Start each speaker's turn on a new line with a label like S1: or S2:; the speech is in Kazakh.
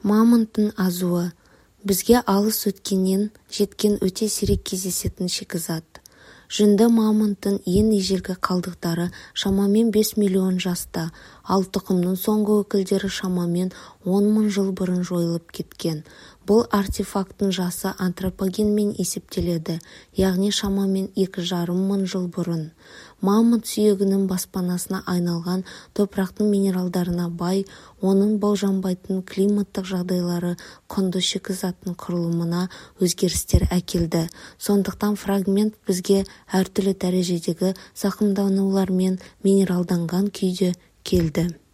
S1: Мамонттың азуы бізге алыс өткеннен жеткен өте сирек кездесетін шикізат. Жүнді мамонттың ең ежелгі қалдықтары шамамен 5 миллион жаста, ал тұқымның соңғы өкілдері шамамен 10 мың жыл бұрын жойылып кеткен. Бұл артефактың жасы антропогенмен есептеледі, яғни шамамен 2,5 мың жыл бұрын. Мамонт сүйегінің баспанасына айналған топырақтың минералдарына бай, оның болжанбайтын климаттық жағдайлары құнды шикізаттың құрылымына өзгерістер әкелді. Сондықтан фрагмент бізге әртүрлі дәрежедегі зақымданулармен минералданған күйде келді.